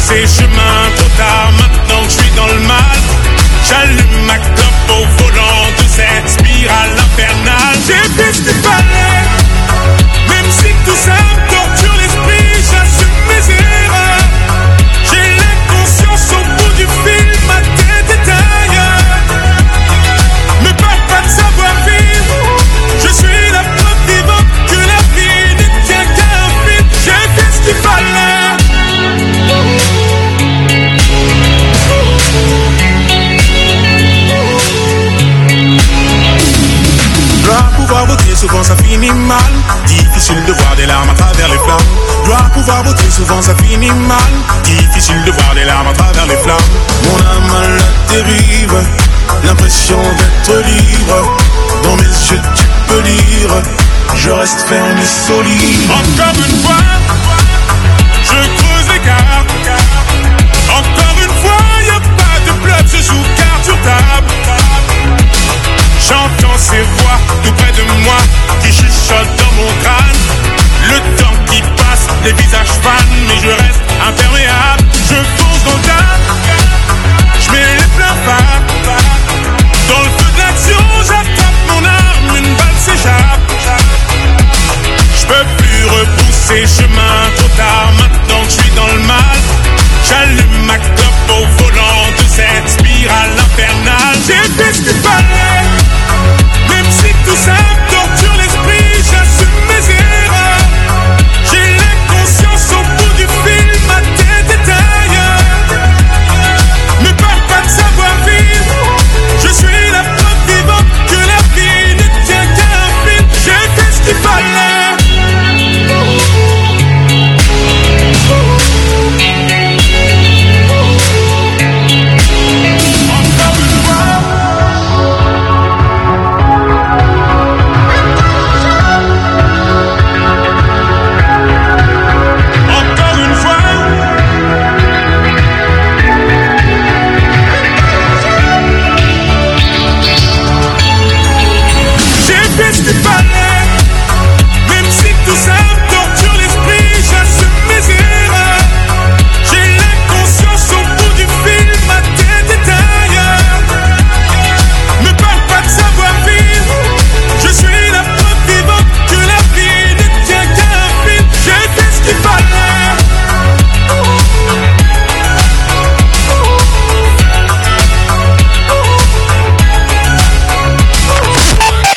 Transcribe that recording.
rebrousser chemin trop tard. Maintenant que je suis dans le mal, j'allume ma clope au volant de cette spirale infernale. J'ai fait ce qu'il fallait, même si tout ça me torture l'esprit, j'assume mes erreurs. J'ai l'inconscience au bout du fil, ma tête est ailleurs. Me parle pas de savoir vivre, je suis la preuve vivante que la vie ne tient qu'à un fil. J'ai fait ce qu'il fallait. Dois pouvoir voter, souvent ça finit mal. Difficile de voir des larmes à travers les flammes. Dois pouvoir voter, souvent ça finit mal. Difficile de voir des larmes à travers les flammes. Mon âme à la dérive, l'impression d'être libre. Dans mes yeux tu peux lire, je reste ferme et solide. Encore une fois, je creuse l'écart. Encore une fois, y'a pas de bluff, je joue carte sur table. J'entends ces voix tout près de moi qui chuchotent dans mon crâne. Le temps qui passe, les visages fanent, mais je reste imperméable. Je fonce dans le tas, je mets les pleins phares. Dans le feu de l'action, j'attrape mon arme, une balle s'échappe. Je peux plus repousser chemin trop tard. Maintenant que je suis dans le mal, j'allume ma clope au volant de cette spirale infernale. J'ai fait ce